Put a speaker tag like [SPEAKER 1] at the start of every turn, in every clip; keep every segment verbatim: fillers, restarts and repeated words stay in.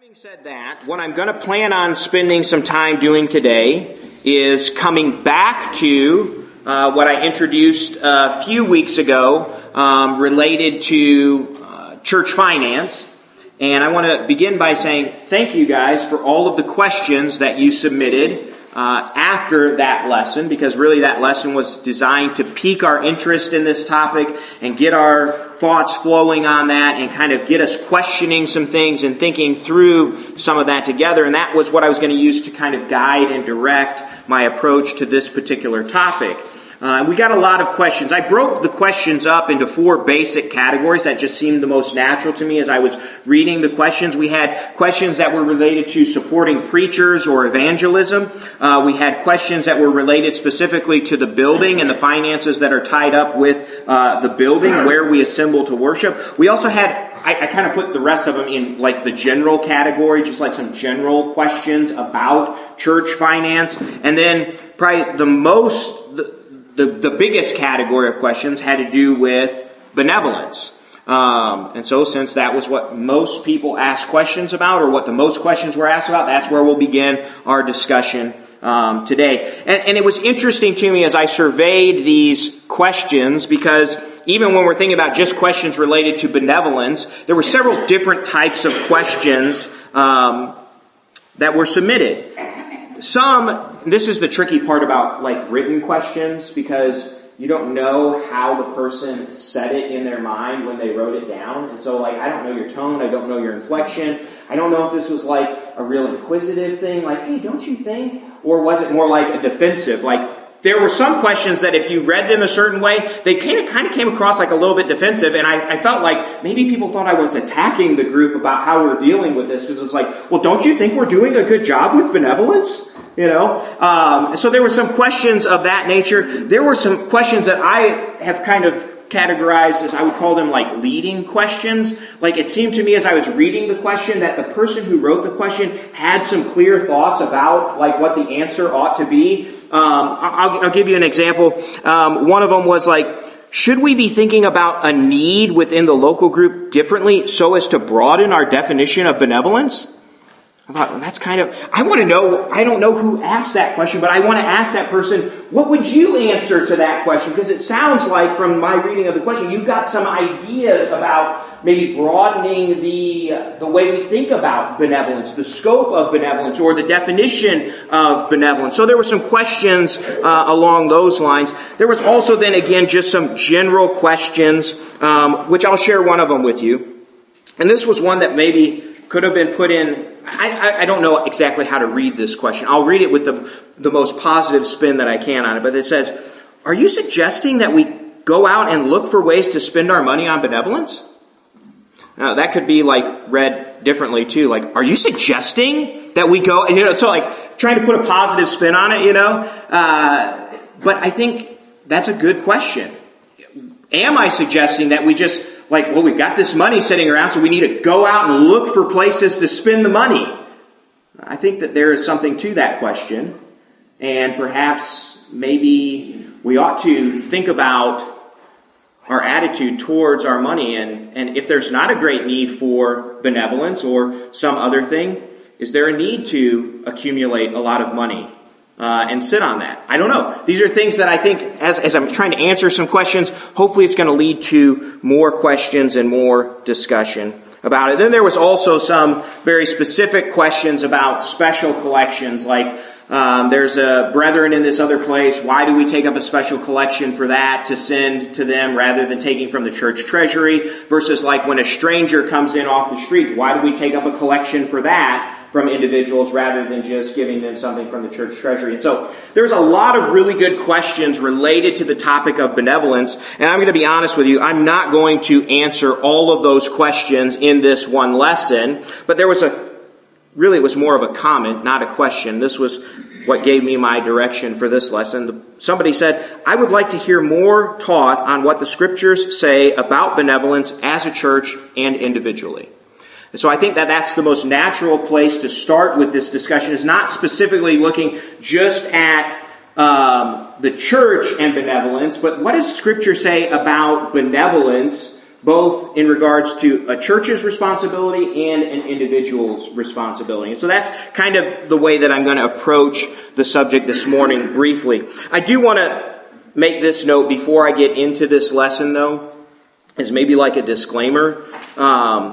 [SPEAKER 1] Having said that, what I'm going to plan on spending some time doing today is coming back to uh, what I introduced a few weeks ago um, related to uh, church finance. And I want to begin by saying thank you guys for all of the questions that you submitted uh, after that lesson, because really that lesson was designed to pique our interest in this topic and get our thoughts flowing on that and kind of get us questioning some things and thinking through some of that together. And that was what I was going to use to kind of guide and direct my approach to this particular topic. Uh, we got a lot of questions. I broke the questions up into four basic categories that just seemed the most natural to me as I was reading the questions. We had questions that were related to supporting preachers or evangelism. Uh, we had questions that were related specifically to the building and the finances that are tied up with uh, the building where we assemble to worship. We also had I, I kind of put the rest of them in like the general category, just like some general questions about church finance. And then probably the most, the, the, the biggest category of questions had to do with benevolence. Um, and so since that was what most people asked questions about, or what the most questions were asked about, that's where we'll begin our discussion um, today. And, and it was interesting to me as I surveyed these questions, because even when we're thinking about just questions related to benevolence, there were several different types of questions um, that were submitted. Some, this is the tricky part about like written questions, because you don't know how the person said it in their mind when they wrote it down. And so like, I don't know your tone, I don't know your inflection. I don't know if this was like a real inquisitive thing, like, hey, don't you think? Or was it more like a defensive, like, there were some questions that if you read them a certain way, they kind of kind of came across like a little bit defensive, and I, I felt like maybe people thought I was attacking the group about how we're dealing with this, because it's like, well, don't you think we're doing a good job with benevolence? You know? Um, so there were some questions of that nature. There were some questions that I have kind of categorized as, I would call them like leading questions. Like it seemed to me as I was reading the question that the person who wrote the question had some clear thoughts about like what the answer ought to be. Um, I'll, I'll give you an example. Um, one of them was like, should we be thinking about a need within the local group differently so as to broaden our definition of benevolence? I thought, well, that's kind of, I want to know, I don't know who asked that question, but I want to ask that person, what would you answer to that question? Because it sounds like from my reading of the question, you've got some ideas about maybe broadening the the way we think about benevolence, the scope of benevolence, or the definition of benevolence. So there were some questions uh, along those lines. There was also then again just some general questions, um, which I'll share one of them with you. And this was one that maybe could have been put in. I, I, I don't know exactly how to read this question. I'll read it with the, the most positive spin that I can on it. But it says, are you suggesting that we go out and look for ways to spend our money on benevolence? Now, that could be like read differently too. Like, are you suggesting that we go, and you know, so like trying to put a positive spin on it, you know? Uh, but I think that's a good question. Am I suggesting that we just, like, well, we've got this money sitting around, so we need to go out and look for places to spend the money? I think that there is something to that question. And perhaps maybe we ought to think about our attitude towards our money. And, and if there's not a great need for benevolence or some other thing, is there a need to accumulate a lot of money Uh, and sit on that? I don't know. These are things that I think, as, as I'm trying to answer some questions, hopefully it's going to lead to more questions and more discussion about it. Then there was also some very specific questions about special collections, like um, there's a brethren in this other place. Why do we take up a special collection for that to send to them rather than taking from the church treasury? Versus like when a stranger comes in off the street, why do we take up a collection for that from individuals rather than just giving them something from the church treasury? And so there's a lot of really good questions related to the topic of benevolence. And I'm going to be honest with you, I'm not going to answer all of those questions in this one lesson. But there was a, really it was more of a comment, not a question. This was what gave me my direction for this lesson. Somebody said, I would like to hear more taught on what the scriptures say about benevolence as a church and individually. And so I think that that's the most natural place to start with this discussion, is not specifically looking just at um, the church and benevolence, but what does Scripture say about benevolence both in regards to a church's responsibility and an individual's responsibility. And so that's kind of the way that I'm going to approach the subject this morning briefly. I do want to make this note before I get into this lesson, though, as maybe like a disclaimer. Um,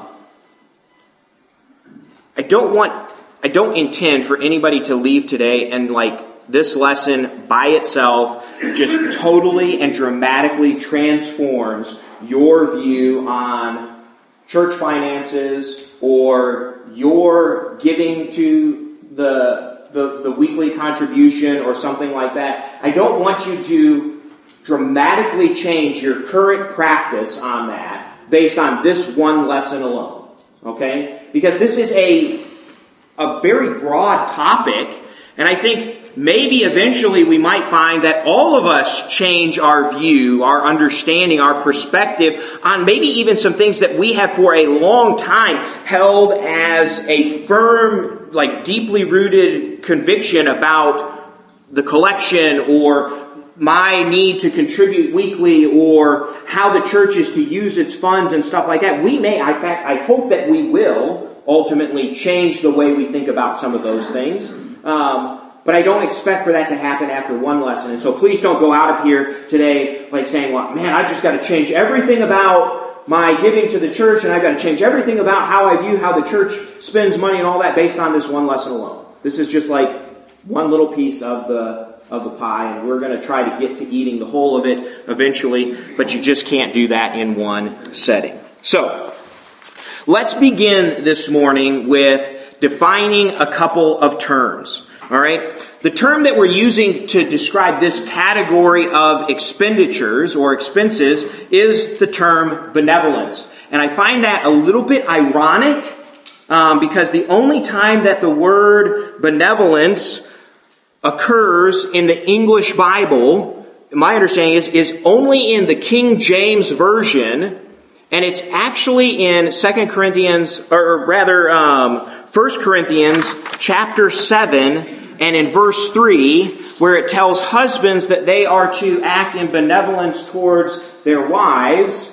[SPEAKER 1] I don't want, I don't intend for anybody to leave today and like this lesson by itself just totally and dramatically transforms your view on church finances or your giving to the, the, the weekly contribution or something like that. I don't want you to dramatically change your current practice on that based on this one lesson alone. Okay? Because this is a, a very broad topic, and I think maybe eventually we might find that all of us change our view, our understanding, our perspective on maybe even some things that we have for a long time held as a firm, like deeply rooted conviction about the collection or my need to contribute weekly or how the church is to use its funds and stuff like that. We may, in fact, I hope that we will ultimately change the way we think about some of those things. Um, But I don't expect for that to happen after one lesson. And so please don't go out of here today like saying, well, man, I've just got to change everything about my giving to the church, and I've got to change everything about how I view how the church spends money and all that based on this one lesson alone. This is just like one little piece of the of the pie, and we're going to try to get to eating the whole of it eventually, but you just can't do that in one setting. So, let's begin this morning with defining a couple of terms. All right? The term that we're using to describe this category of expenditures or expenses is the term benevolence. And I find that a little bit ironic um, because the only time that the word benevolence occurs in the English Bible, my understanding is, is only in the King James Version, and it's actually in Second Corinthians, or rather um, First Corinthians chapter seven, and in verse three, where it tells husbands that they are to act in benevolence towards their wives.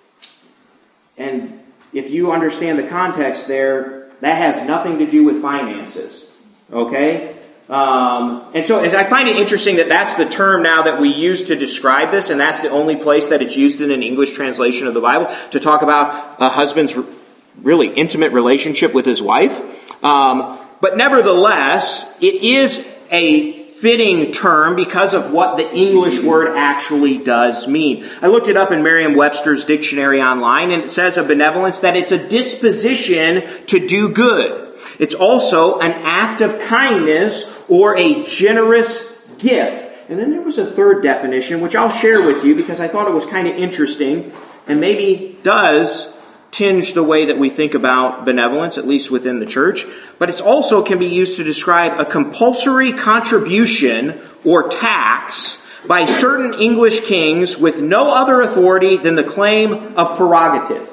[SPEAKER 1] And if you understand the context there, that has nothing to do with finances. Okay? Um, and so I find it interesting that that's the term now that we use to describe this, and that's the only place that it's used in an English translation of the Bible, to talk about a husband's really intimate relationship with his wife. Um, but nevertheless, it is a fitting term because of what the English word actually does mean. I looked it up in Merriam-Webster's dictionary online, and it says of benevolence that it's a disposition to do good. It's also an act of kindness or a generous gift. And then there was a third definition, which I'll share with you because I thought it was kind of interesting and maybe does tinge the way that we think about benevolence, at least within the church. But it also can be used to describe a compulsory contribution or tax by certain English kings with no other authority than the claim of prerogative.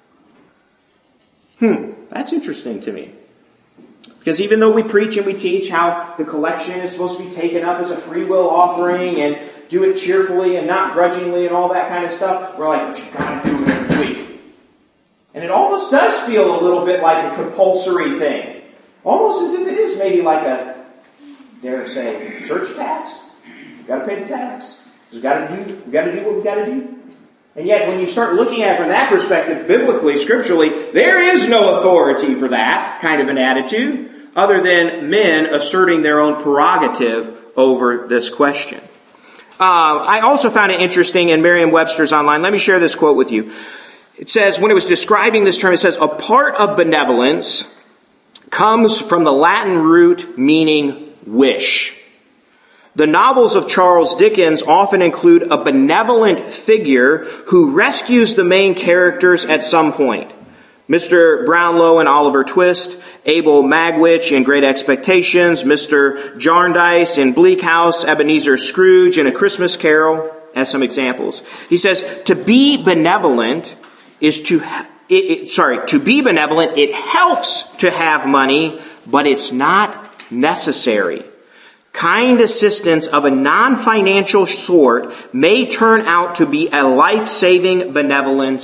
[SPEAKER 1] Hmm, that's interesting to me. Because even though we preach and we teach how the collection is supposed to be taken up as a free will offering and do it cheerfully and not grudgingly and all that kind of stuff, we're like, but you got to do it every week. And it almost does feel a little bit like a compulsory thing. Almost as if it is maybe like a, dare I say, church tax. You've got to pay the tax. We've got to do, we've got to do what we've got to do. And yet, when you start looking at it from that perspective, biblically, scripturally, there is no authority for that kind of an attitude, other than men asserting their own prerogative over this question. Uh, I also found it interesting in Merriam-Webster's online. Let me share this quote with you. It says, when it was describing this term, it says, a part of benevolence comes from the Latin root meaning wish. The novels of Charles Dickens often include a benevolent figure who rescues the main characters at some point. Mister Brownlow in Oliver Twist, Abel Magwitch in Great Expectations, Mister Jarndyce in Bleak House, Ebenezer Scrooge in A Christmas Carol, as some examples. He says, to be benevolent is to, it, it, sorry, to be benevolent, it helps to have money, but it's not necessary. Kind assistance of a non-financial sort may turn out to be a life-saving benevolence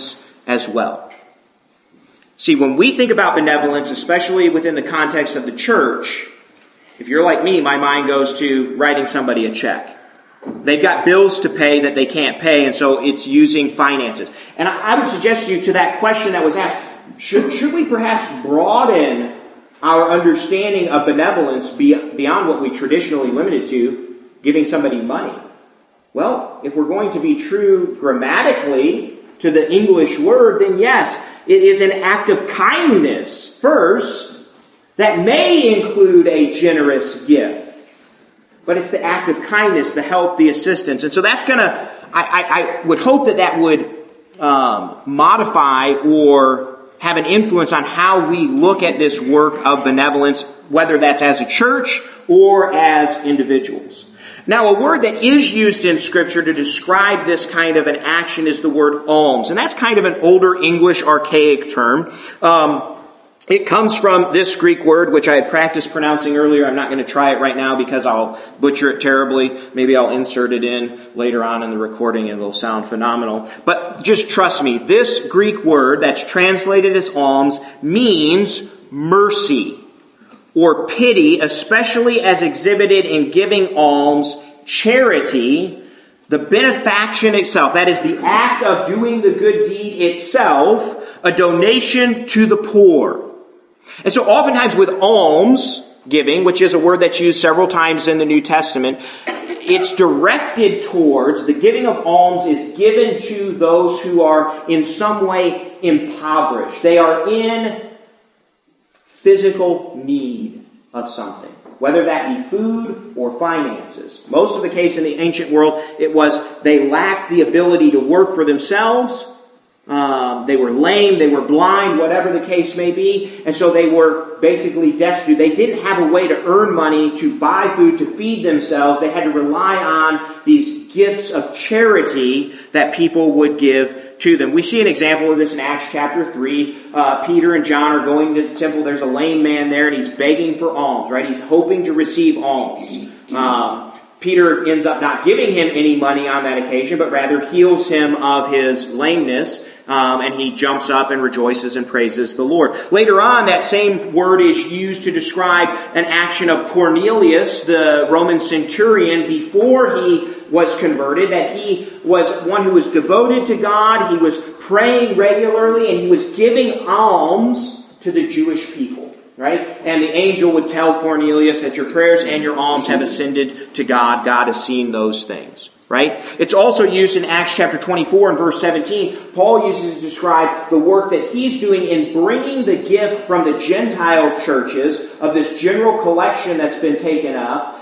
[SPEAKER 1] as well. See, when we think about benevolence, especially within the context of the church, if you're like me, my mind goes to writing somebody a check. They've got bills to pay that they can't pay, and so it's using finances. And I would suggest to you, to that question that was asked, should, should we perhaps broaden our understanding of benevolence beyond what we traditionally limited to, giving somebody money? Well, if we're going to be true grammatically to the English word, then yes, it is an act of kindness first that may include a generous gift. But it's the act of kindness, the help, the assistance. And so that's going to, I, I, I would hope that that would um, modify or have an influence on how we look at this work of benevolence, whether that's as a church or as individuals. Now, a word that is used in Scripture to describe this kind of an action is the word alms. And that's kind of an older English archaic term. Um, It comes from this Greek word, which I had practiced pronouncing earlier. I'm not going to try it right now because I'll butcher it terribly. Maybe I'll insert it in later on in the recording and it'll sound phenomenal. But just trust me, this Greek word that's translated as alms means mercy or pity, especially as exhibited in giving alms, charity, the benefaction itself. That is the act of doing the good deed itself, a donation to the poor. And so oftentimes with alms giving, which is a word that's used several times in the New Testament, it's directed towards, the giving of alms is given to those who are in some way impoverished. They are in physical need of something, whether that be food or finances. Most of the case in the ancient world, it was they lacked the ability to work for themselves. Um, they were lame, they were blind, whatever the case may be. And so they were basically destitute. They didn't have a way to earn money to buy food, to feed themselves. They had to rely on these gifts of charity that people would give to them. We see an example of this in Acts chapter three. Uh, Peter and John are going to the temple. There's a lame man there and he's begging for alms, right? He's hoping to receive alms. Um, Peter ends up not giving him any money on that occasion, but rather heals him of his lameness. Um, and he jumps up and rejoices and praises the Lord. Later on, that same word is used to describe an action of Cornelius, the Roman centurion, before he was converted, that he was one who was devoted to God, he was praying regularly, and he was giving alms to the Jewish people. Right? And the angel would tell Cornelius that your prayers and your alms have ascended to God. God has seen those things. Right? It's also used in Acts chapter twenty-four and verse seventeen. Paul uses to describe the work that he's doing in bringing the gift from the Gentile churches of this general collection that's been taken up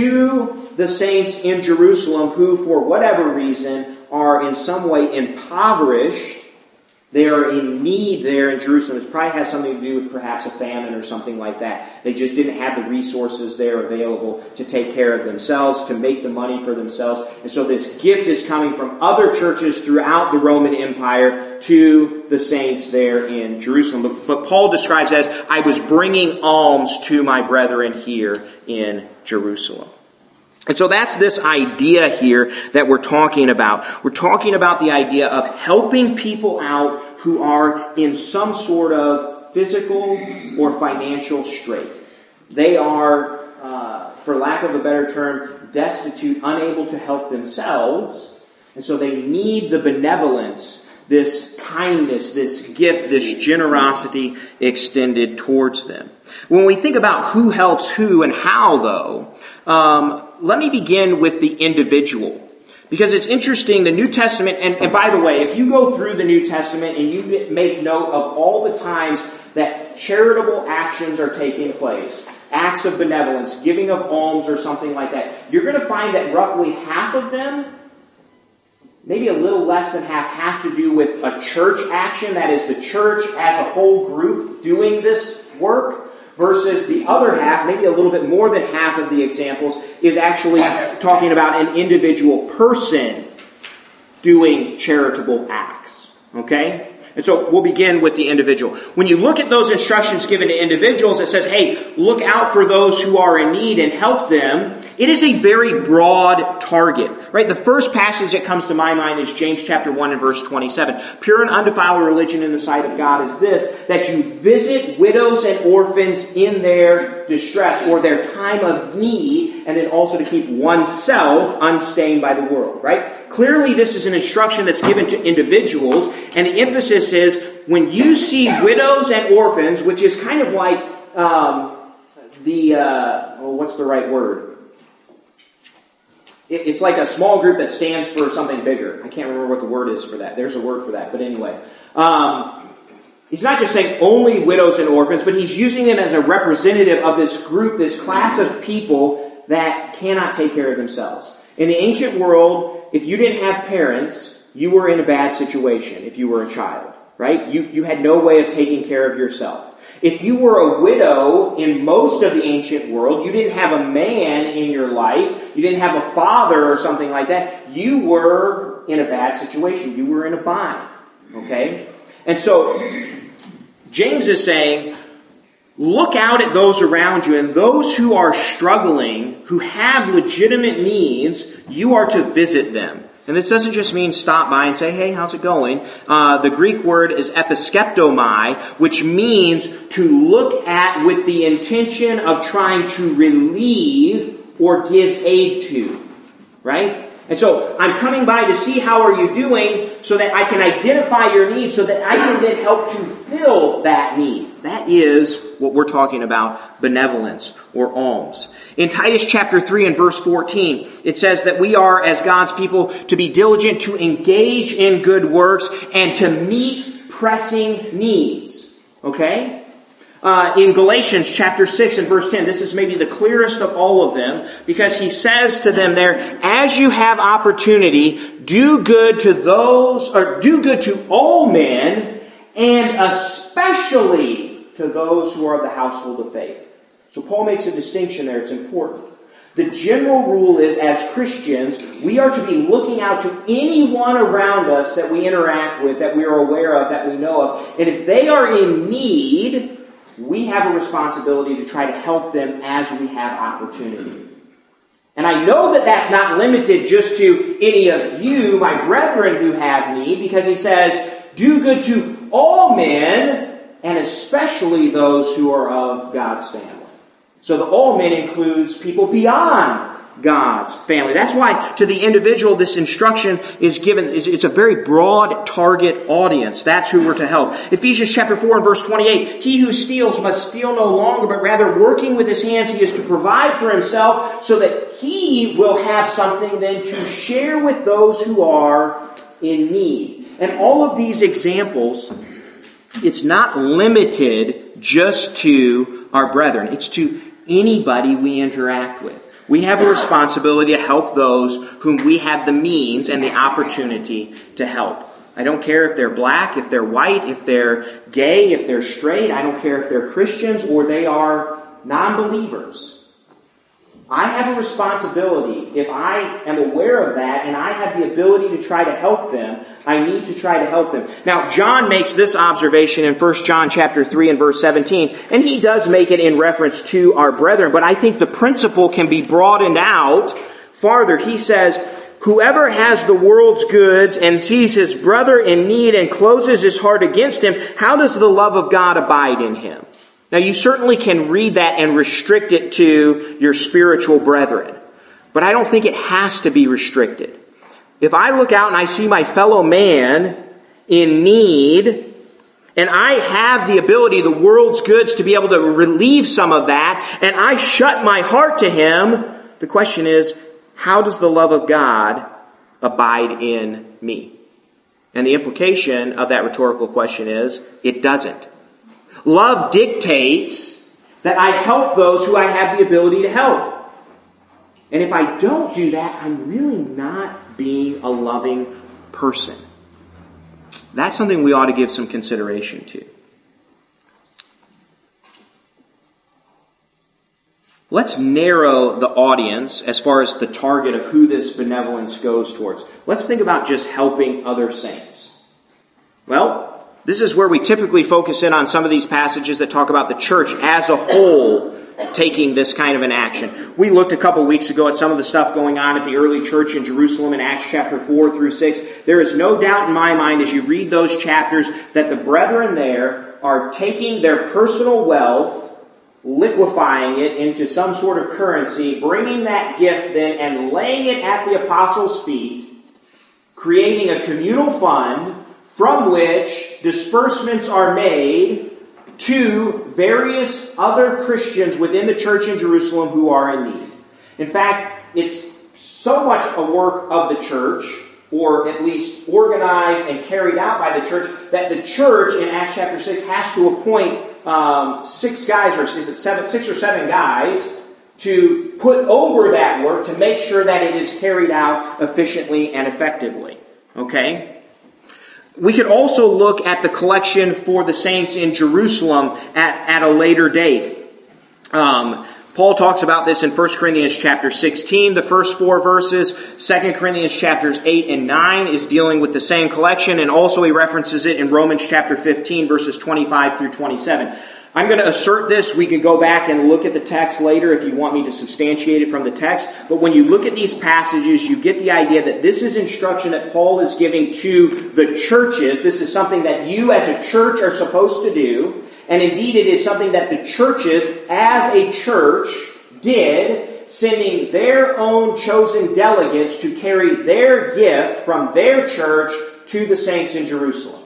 [SPEAKER 1] to the saints in Jerusalem who, for whatever reason, are in some way impoverished. They are in need there in Jerusalem. It probably has something to do with perhaps a famine or something like that. They just didn't have the resources there available to take care of themselves, to make the money for themselves. And so this gift is coming from other churches throughout the Roman Empire to the saints there in Jerusalem. But, but Paul describes it as, I was bringing alms to my brethren here in Jerusalem. And so that's this idea here that we're talking about. We're talking about the idea of helping people out who are in some sort of physical or financial strait. They are, uh, for lack of a better term, destitute, unable to help themselves. And so they need the benevolence, this kindness, this gift, this generosity extended towards them. When we think about who helps who and how, though, um, let me begin with the individual. Because it's interesting, the New Testament, and, and by the way, if you go through the New Testament and you make note of all the times that charitable actions are taking place, acts of benevolence, giving of alms or something like that, you're going to find that roughly half of them, maybe a little less than half, have to do with a church action, that is the church as a whole group doing this work. Versus the other half, maybe a little bit more than half of the examples, is actually talking about an individual person doing charitable acts. Okay? And so we'll begin with the individual. When you look at those instructions given to individuals, it says, hey, look out for those who are in need and help them. It is a very broad target, right? The first passage that comes to my mind is James chapter one and verse twenty-seven. Pure and undefiled religion in the sight of God is this, that you visit widows and orphans in their distress or their time of need, and then also to keep oneself unstained by the world, right? Clearly, this is an instruction that's given to individuals, and the emphasis is when you see widows and orphans, which is kind of like um, the, uh, well, what's the right word? It, it's like a small group that stands for something bigger. I can't remember what the word is for that. There's a word for that, but anyway. Um, he's not just saying only widows and orphans, but he's using them as a representative of this group, this class of people that cannot take care of themselves. In the ancient world, if you didn't have parents, you were in a bad situation if you were a child, right? You, you had no way of taking care of yourself. If you were a widow in most of the ancient world, you didn't have a man in your life, you didn't have a father or something like that, you were in a bad situation. You were in a bind, okay? And so, James is saying, look out at those around you, and those who are struggling, who have legitimate needs, you are to visit them. And this doesn't just mean stop by and say, hey, how's it going? Uh, the Greek word is episkeptomai, which means to look at with the intention of trying to relieve or give aid to, right? And so I'm coming by to see how are you doing so that I can identify your needs so that I can then help to fill that need. That is what we're talking about, benevolence or alms. In Titus chapter three and verse fourteen, it says that we are, as God's people, to be diligent to engage in good works and to meet pressing needs. Okay? Uh, in Galatians chapter six and verse ten, this is maybe the clearest of all of them, because he says to them there, as you have opportunity, do good to those, or do good to all men, and especially to those who are of the household of faith. So Paul makes a distinction there. It's important. The general rule is, as Christians, we are to be looking out to anyone around us that we interact with, that we are aware of, that we know of. And if they are in need, we have a responsibility to try to help them as we have opportunity. And I know that that's not limited just to any of you, my brethren, who have need, because he says, do good to all men, and especially those who are of God's family. So the all men includes people beyond God's family. That's why to the individual this instruction is given. It's a very broad target audience. That's who we're to help. Ephesians chapter four and verse twenty-eight. He who steals must steal no longer, but rather working with his hands he is to provide for himself so that he will have something then to share with those who are in need. And all of these examples, it's not limited just to our brethren. It's to anybody we interact with. We have a responsibility to help those whom we have the means and the opportunity to help. I don't care if they're black, if they're white, if they're gay, if they're straight. I don't care if they're Christians or they are non-believers. I have a responsibility. If I am aware of that and I have the ability to try to help them, I need to try to help them. Now, John makes this observation in First John chapter three and verse seventeen, and he does make it in reference to our brethren, but I think the principle can be broadened out farther. He says, whoever has the world's goods and sees his brother in need and closes his heart against him, how does the love of God abide in him? Now, you certainly can read that and restrict it to your spiritual brethren, but I don't think it has to be restricted. If I look out and I see my fellow man in need, and I have the ability, the world's goods, to be able to relieve some of that, and I shut my heart to him, the question is, how does the love of God abide in me? And the implication of that rhetorical question is, it doesn't. Love dictates that I help those who I have the ability to help. And if I don't do that, I'm really not being a loving person. That's something we ought to give some consideration to. Let's narrow the audience as far as the target of who this benevolence goes towards. Let's think about just helping other saints. Well, This is where we typically focus in on some of these passages that talk about the church as a whole taking this kind of an action. We looked a couple weeks ago at some of the stuff going on at the early church in Jerusalem in Acts chapter four through six. There is no doubt in my mind as you read those chapters that the brethren there are taking their personal wealth, liquefying it into some sort of currency, bringing that gift then and laying it at the apostles' feet, creating a communal fund from which disbursements are made to various other Christians within the church in Jerusalem who are in need. In fact, it's so much a work of the church, or at least organized and carried out by the church, that the church in Acts chapter six has to appoint um, six guys, or is it seven, six or seven guys, to put over that work to make sure that it is carried out efficiently and effectively. Okay? We could also look at the collection for the saints in Jerusalem at, at a later date. Um, Paul talks about this in First Corinthians chapter sixteen, the first four verses. Second Corinthians chapters eight and nine is dealing with the same collection, and also he references it in Romans chapter fifteen, verses twenty-five through twenty-seven. I'm going to assert this. We can go back and look at the text later if you want me to substantiate it from the text. But when you look at these passages, you get the idea that this is instruction that Paul is giving to the churches. This is something that you as a church are supposed to do. And indeed, it is something that the churches as a church did, sending their own chosen delegates to carry their gift from their church to the saints in Jerusalem.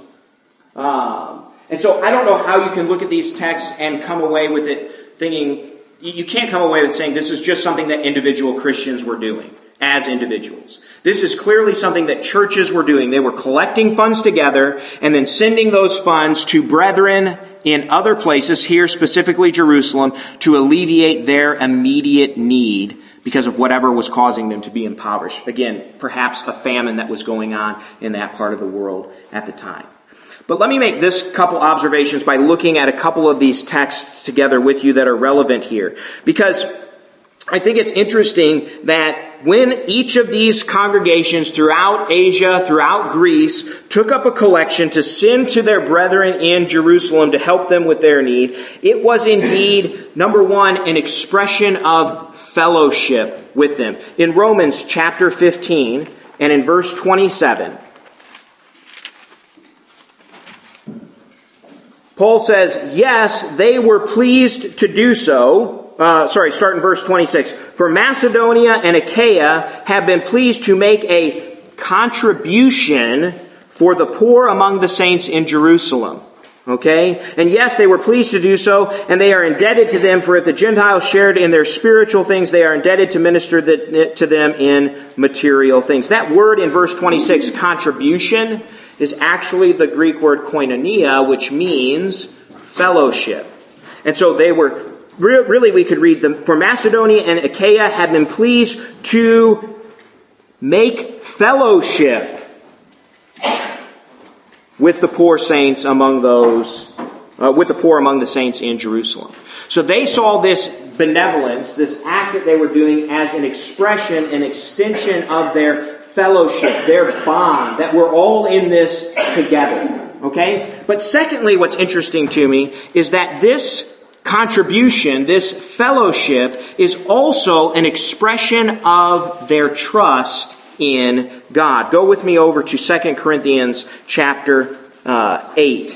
[SPEAKER 1] Um... And so I don't know how you can look at these texts and come away with it thinking, you can't come away with saying this is just something that individual Christians were doing as individuals. This is clearly something that churches were doing. They were collecting funds together and then sending those funds to brethren in other places, here specifically Jerusalem, to alleviate their immediate need because of whatever was causing them to be impoverished. Again, perhaps a famine that was going on in that part of the world at the time. But let me make this couple observations by looking at a couple of these texts together with you that are relevant here. Because I think it's interesting that when each of these congregations throughout Asia, throughout Greece, took up a collection to send to their brethren in Jerusalem to help them with their need, it was indeed, number one, an expression of fellowship with them. In Romans chapter fifteen and in verse twenty-seven, Paul says, yes, they were pleased to do so. Uh, sorry, start in verse twenty-six. For Macedonia and Achaia have been pleased to make a contribution for the poor among the saints in Jerusalem. Okay? And yes, they were pleased to do so, and they are indebted to them, for if the Gentiles shared in their spiritual things, they are indebted to minister the, to them in material things. That word in verse twenty-six, contribution, is actually the Greek word koinonia, which means fellowship. And so they were, really we could read them, for Macedonia and Achaia had been pleased to make fellowship with the poor saints among those, uh, with the poor among the saints in Jerusalem. So they saw this benevolence, this act that they were doing, as an expression, an extension of their fellowship, their bond, that we're all in this together. Okay? But secondly, what's interesting to me is that this contribution, this fellowship, is also an expression of their trust in God. Go with me over to Second Corinthians chapter uh, eight.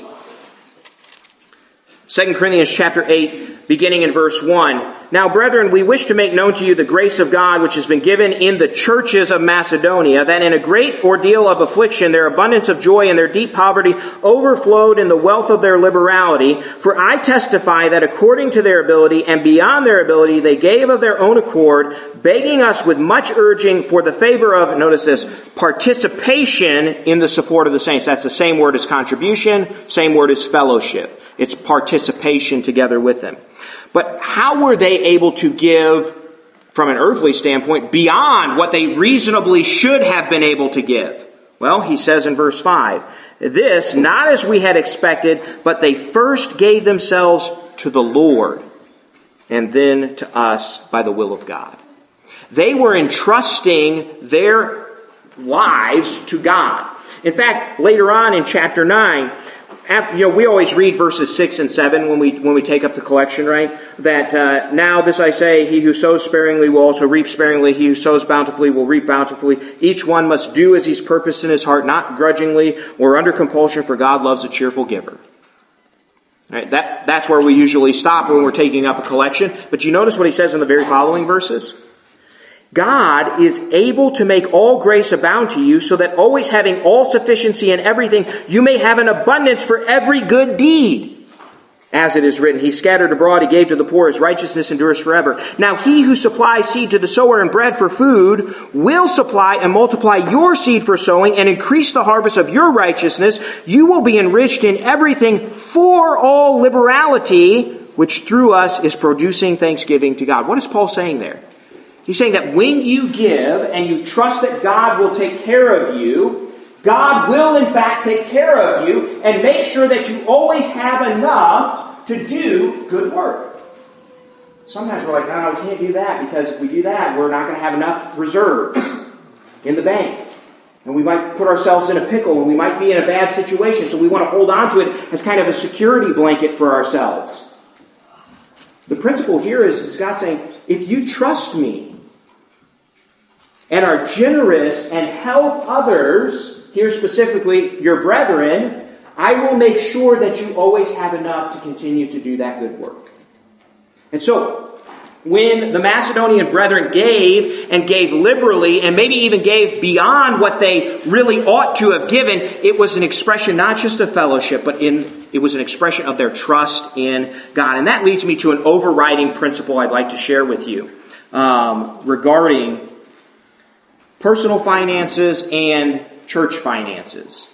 [SPEAKER 1] Second Corinthians chapter eight, beginning in verse one. Now, brethren, we wish to make known to you the grace of God which has been given in the churches of Macedonia, that in a great ordeal of affliction their abundance of joy and their deep poverty overflowed in the wealth of their liberality. For I testify that according to their ability and beyond their ability they gave of their own accord, begging us with much urging for the favor of, notice this, participation in the support of the saints. That's the same word as contribution, same word as fellowship. It's participation together with them. But how were they able to give, from an earthly standpoint, beyond what they reasonably should have been able to give? Well, he says in verse five, this, not as we had expected, but they first gave themselves to the Lord, and then to us by the will of God. They were entrusting their lives to God. In fact, later on in chapter nine, after, you know, we always read verses six and seven when we when we take up the collection, right? That uh, now this I say, he who sows sparingly will also reap sparingly. He who sows bountifully will reap bountifully. Each one must do as he's purposed in his heart, not grudgingly or under compulsion, for God loves a cheerful giver. Right, that, that's where we usually stop when we're taking up a collection. But you notice what he says in the very following verses? God is able to make all grace abound to you, so that always having all sufficiency in everything, you may have an abundance for every good deed. As it is written, he scattered abroad, he gave to the poor, his righteousness endures forever. Now he who supplies seed to the sower and bread for food will supply and multiply your seed for sowing and increase the harvest of your righteousness. You will be enriched in everything for all liberality, which through us is producing thanksgiving to God. What is Paul saying there? He's saying that when you give and you trust that God will take care of you, God will in fact take care of you and make sure that you always have enough to do good work. Sometimes we're like, no, we can't do that, because if we do that, we're not going to have enough reserves in the bank. And we might put ourselves in a pickle, and we might be in a bad situation, so we want to hold on to it as kind of a security blanket for ourselves. The principle here is, is God saying, if you trust me and are generous and help others, here specifically your brethren, I will make sure that you always have enough to continue to do that good work. And so, when the Macedonian brethren gave and gave liberally and maybe even gave beyond what they really ought to have given, it was an expression not just of fellowship, but in it was an expression of their trust in God. And that leads me to an overriding principle I'd like to share with you um, regarding personal finances and church finances.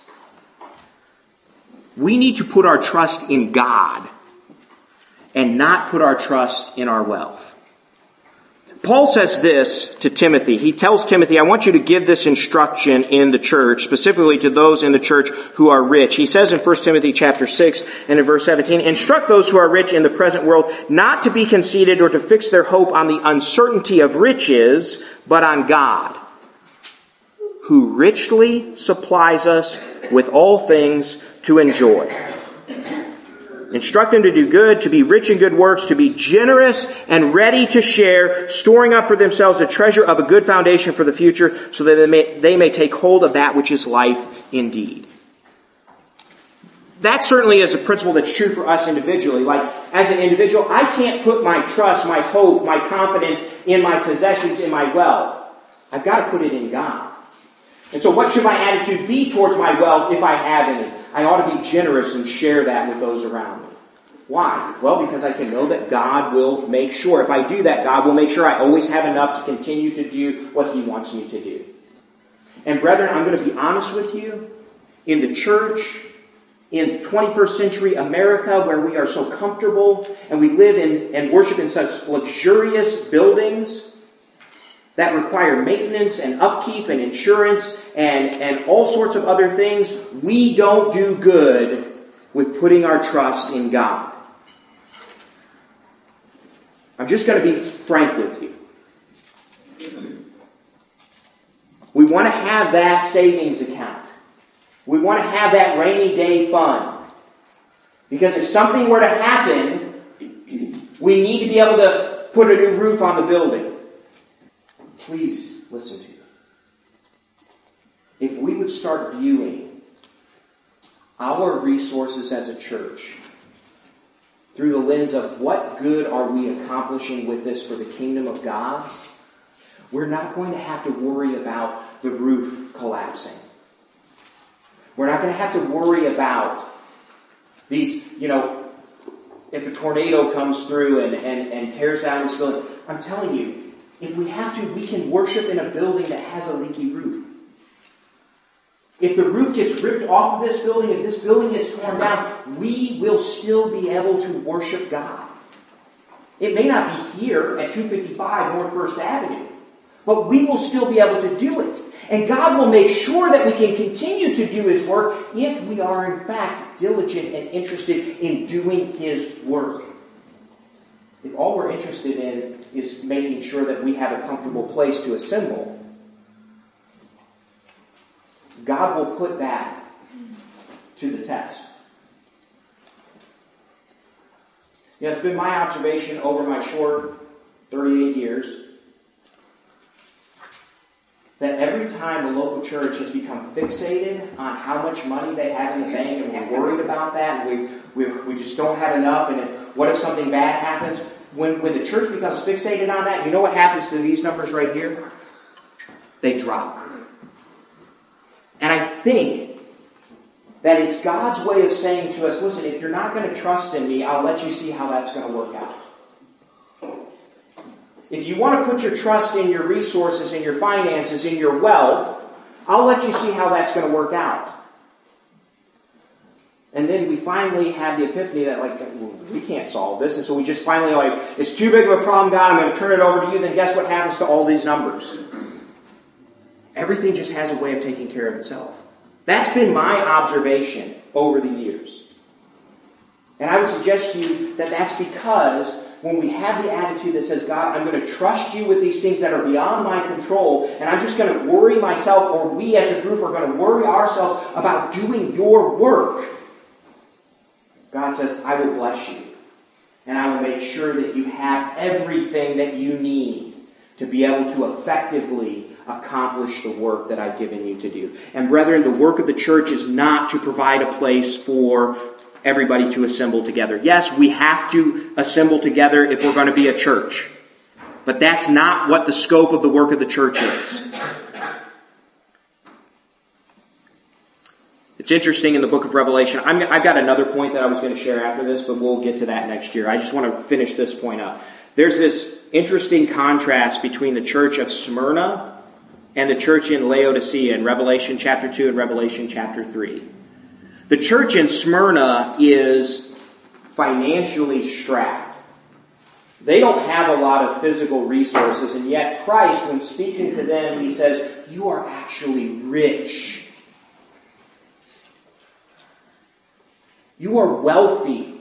[SPEAKER 1] We need to put our trust in God and not put our trust in our wealth. Paul says this to Timothy. He tells Timothy, I want you to give this instruction in the church, specifically to those in the church who are rich. He says in First Timothy chapter six and in verse seventeen, instruct those who are rich in the present world not to be conceited or to fix their hope on the uncertainty of riches, but on God, who richly supplies us with all things to enjoy. Instruct them to do good, to be rich in good works, to be generous and ready to share, storing up for themselves a treasure of a good foundation for the future, so that they may, they may take hold of that which is life indeed. That certainly is a principle that's true for us individually. Like, as an individual, I can't put my trust, my hope, my confidence in my possessions, in my wealth. I've got to put it in God. And so what should my attitude be towards my wealth if I have any? I ought to be generous and share that with those around me. Why? Well, because I can know that God will make sure. If I do that, God will make sure I always have enough to continue to do what He wants me to do. And brethren, I'm going to be honest with you. In the church, in twenty-first century America, where we are so comfortable and we live in and worship in such luxurious buildings that require maintenance and upkeep and insurance and, and all sorts of other things, we don't do good with putting our trust in God. I'm just going to be frank with you. We want to have that savings account. We want to have that rainy day fund. Because if something were to happen, we need to be able to put a new roof on the building. Please listen to me. If we would start viewing our resources as a church through the lens of what good are we accomplishing with this for the kingdom of God, we're not going to have to worry about the roof collapsing. We're not going to have to worry about these, you know, if a tornado comes through and, and, and tears down this building. I'm telling you, if we have to, we can worship in a building that has a leaky roof. If the roof gets ripped off of this building, if this building gets torn down, we will still be able to worship God. It may not be here at two fifty-five North First Avenue, but we will still be able to do it. And God will make sure that we can continue to do His work if we are in fact diligent and interested in doing His work. If all we're interested in is making sure that we have a comfortable place to assemble, God will put that to the test. You know, it's been my observation over my short thirty-eight years that every time a local church has become fixated on how much money they have in the bank, and we're worried about that, and we we, we just don't have enough, and what if something bad happens? When, when the church becomes fixated on that, you know what happens to these numbers right here? They drop. And I think that it's God's way of saying to us, listen, if you're not going to trust in me, I'll let you see how that's going to work out. If you want to put your trust in your resources, in your finances, in your wealth, I'll let you see how that's going to work out. And then we finally have the epiphany that, like, we can't solve this. And so we just finally, like, it's too big of a problem, God, I'm going to turn it over to you. Then guess what happens to all these numbers? Everything just has a way of taking care of itself. That's been my observation over the years. And I would suggest to you that that's because when we have the attitude that says, God, I'm going to trust you with these things that are beyond my control, and I'm just going to worry myself, or we as a group are going to worry ourselves about doing your work, God says, I will bless you. And I will make sure that you have everything that you need to be able to effectively accomplish the work that I've given you to do. And brethren, the work of the church is not to provide a place for everybody to assemble together. Yes, we have to assemble together if we're going to be a church. But that's not what the scope of the work of the church is. It's interesting in the book of Revelation. I'm, I've got another point that I was going to share after this, but we'll get to that next year. I just want to finish this point up. There's this interesting contrast between the church of Smyrna and the church in Laodicea in Revelation chapter two and Revelation chapter three. The church in Smyrna is financially strapped. They don't have a lot of physical resources, and yet Christ, when speaking to them, he says, you are actually rich. You are wealthy.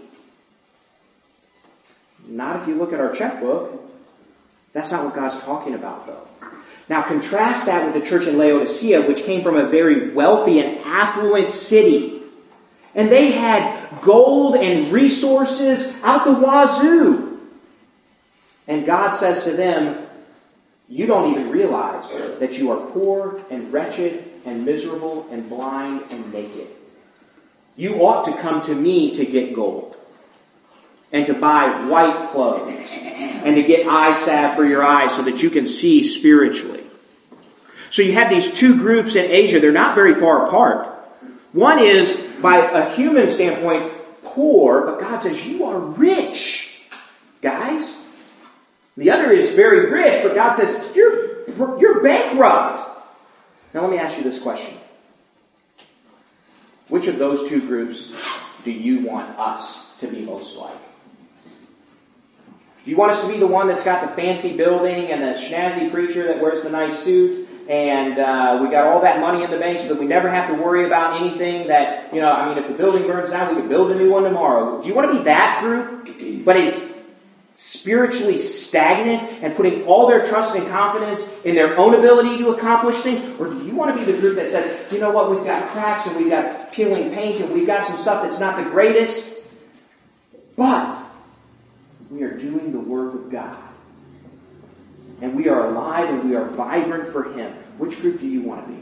[SPEAKER 1] Not if you look at our checkbook. That's not what God's talking about, though. Now, contrast that with the church in Laodicea, which came from a very wealthy and affluent city. And they had gold and resources out the wazoo. And God says to them, you don't even realize that you are poor and wretched and miserable and blind and naked. You ought to come to me to get gold, and to buy white clothes, and to get eye salve for your eyes so that you can see spiritually. So you have these two groups in Asia. They're not very far apart. One is, by a human standpoint, poor, but God says, you are rich, guys. The other is very rich, but God says, you're, you're bankrupt. Now let me ask you this question. Which of those two groups do you want us to be most like? Do you want us to be the one that's got the fancy building and the snazzy preacher that wears the nice suit, and uh, we got all that money in the bank so that we never have to worry about anything that, you know, I mean, if the building burns down, we can build a new one tomorrow. Do you want to be that group, but is spiritually stagnant and putting all their trust and confidence in their own ability to accomplish things? Or do you want to be the group that says, you know what, we've got cracks and we've got peeling paint and we've got some stuff that's not the greatest, but we are doing the work of God. And we are alive and we are vibrant for Him. Which group do you want to be?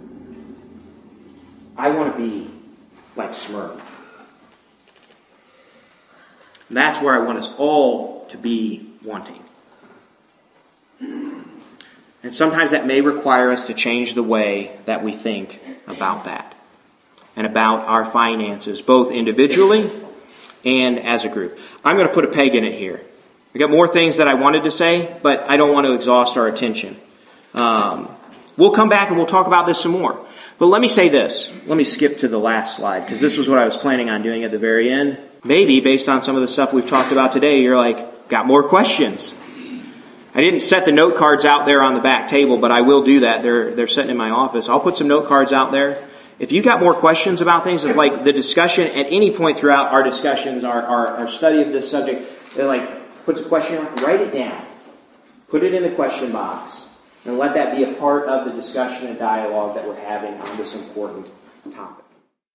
[SPEAKER 1] I want to be like Smyrna. And that's where I want us all to be wanting. And sometimes that may require us to change the way that we think about that and about our finances, both individually and as a group. I'm going to put a peg in it here. I got more things that I wanted to say, but I don't want to exhaust our attention. Um, we'll come back and we'll talk about this some more. But let me say this. Let me skip to the last slide, because this was what I was planning on doing at the very end. Maybe, based on some of the stuff we've talked about today, you're like, got more questions. I didn't set the note cards out there on the back table, but I will do that. They're they're sitting in my office. I'll put some note cards out there. If you got more questions about things, if like the discussion at any point throughout our discussions, our, our, our study of this subject, it like puts a question, write it down. Put it in the question box. And let that be a part of the discussion and dialogue that we're having on this important topic.